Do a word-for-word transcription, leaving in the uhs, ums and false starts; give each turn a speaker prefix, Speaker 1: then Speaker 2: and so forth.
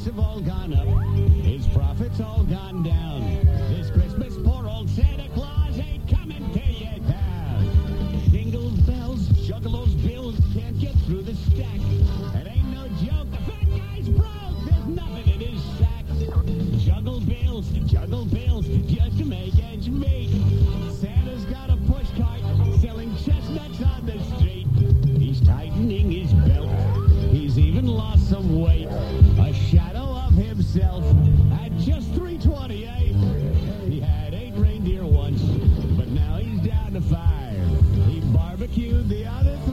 Speaker 1: costs have all gone up. His profits all gone down. This Christmas, poor old Santa Claus ain't coming to your town. Jingle bells, juggle those bills, can't get through the stack. It ain't no joke, the fat guy's broke. There's nothing in his sack. Juggle bills, juggle bills, just to make ends meet. Santa's got a push cart selling chestnuts on the street. He's tightening his belt. He's even lost some weight. A shadow of himself at just three twenty-eight. He had eight reindeer once, but now he's down to five. He barbecued the other three.